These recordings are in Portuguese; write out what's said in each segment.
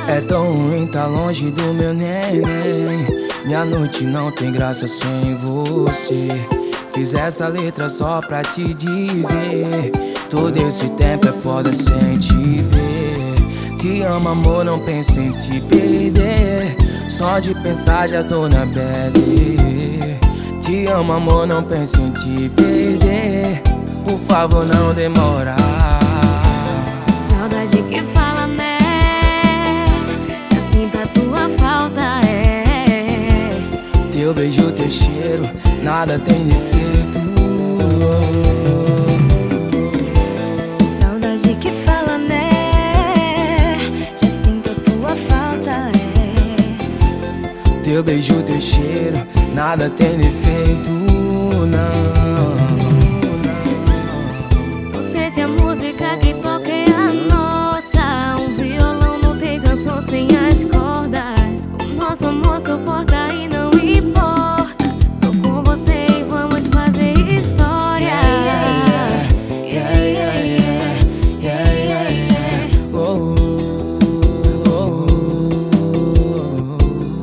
É tão ruim tá longe do meu neném. Minha noite não tem graça sem você. Fiz essa letra só pra te dizer, todo esse tempo é foda sem te ver. Te amo, amor, não penso em te perder. Só de pensar já tô na bad. Te amo, amor, não penso em te perder. Por favor, não demora. Saudade que fala, né? Já sinto a tua falta, Teu beijo, teu cheiro, nada tem defeito. Saudade que fala, né? Já sinto a tua falta, Teu beijo, teu cheiro, nada tem defeito, não. Não sei se a música que toca é a nossa. Um violão não tem canção sem as cordas. O nosso amor suporta e não importa. Tô com você e vamos fazer história. Oh, oh, oh.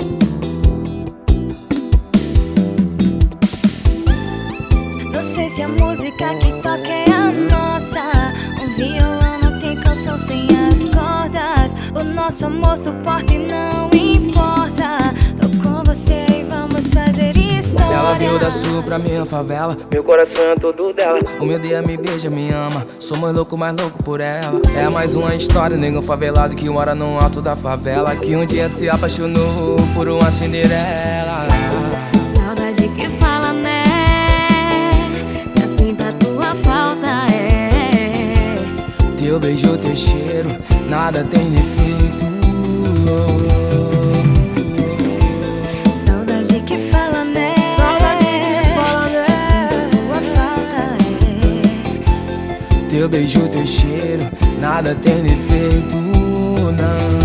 Não sei se a música que toca é a nossa. Um violão não tem canção sem as cordas. O nosso amor suporta e não importa. Tô com você e vamos fazer história. Ela veio da sul pra minha favela, meu coração é todo dela. O meu dia me beija, me ama, sou mais louco por ela. É mais uma história, negão favelado que mora no alto da favela, que um dia se apaixonou por uma Cinderela. Saudade que fala, né? Já sinto a tua falta, Teu beijo, teu cheiro, nada tem defeito. Saudade que fala, né? Já sinto a tua falta, Teu beijo, teu cheiro, nada tem defeito, não.